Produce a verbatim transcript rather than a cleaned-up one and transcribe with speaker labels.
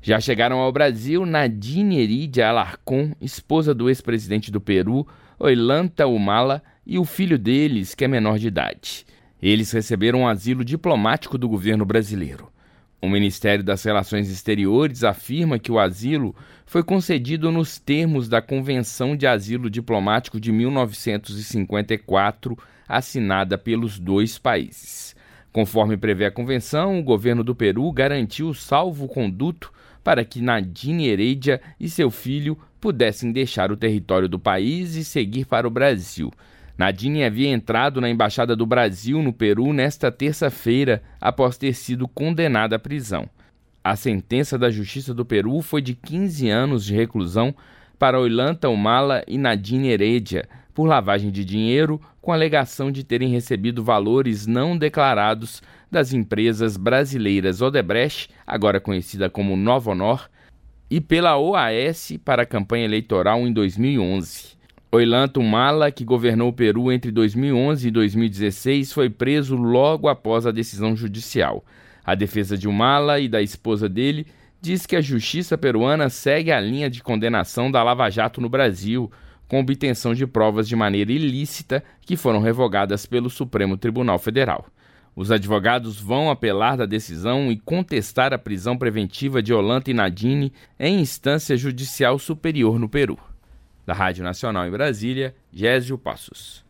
Speaker 1: Já chegaram ao Brasil Nadine Heredia Alarcón, esposa do ex-presidente do Peru, Ollanta Humala, e o filho deles, que é menor de idade. Eles receberam um asilo diplomático do governo brasileiro. O Ministério das Relações Exteriores afirma que o asilo foi concedido nos termos da Convenção de Asilo Diplomático de mil novecentos e cinquenta e quatro, assinada pelos dois países. Conforme prevê a convenção, o governo do Peru garantiu salvo-conduto para que Nadine Heredia e seu filho pudessem deixar o território do país e seguir para o Brasil. Nadine havia entrado na Embaixada do Brasil no Peru nesta terça-feira, após ter sido condenada à prisão. A sentença da Justiça do Peru foi de quinze anos de reclusão para Ollanta Humala e Nadine Heredia, por lavagem de dinheiro, com a alegação de terem recebido valores não declarados das empresas brasileiras Odebrecht, agora conhecida como Novonor, e pela O A S para a campanha eleitoral em dois mil e onze. Ollanta Humala, que governou o Peru entre dois mil e onze e dois mil e dezesseis, foi preso logo após a decisão judicial. A defesa de Humala e da esposa dele diz que a justiça peruana segue a linha de condenação da Lava Jato no Brasil, com obtenção de provas de maneira ilícita que foram revogadas pelo Supremo Tribunal Federal. Os advogados vão apelar da decisão e contestar a prisão preventiva de Ollanta e Nadine em instância judicial superior no Peru. Da Rádio Nacional em Brasília, Gésio Passos.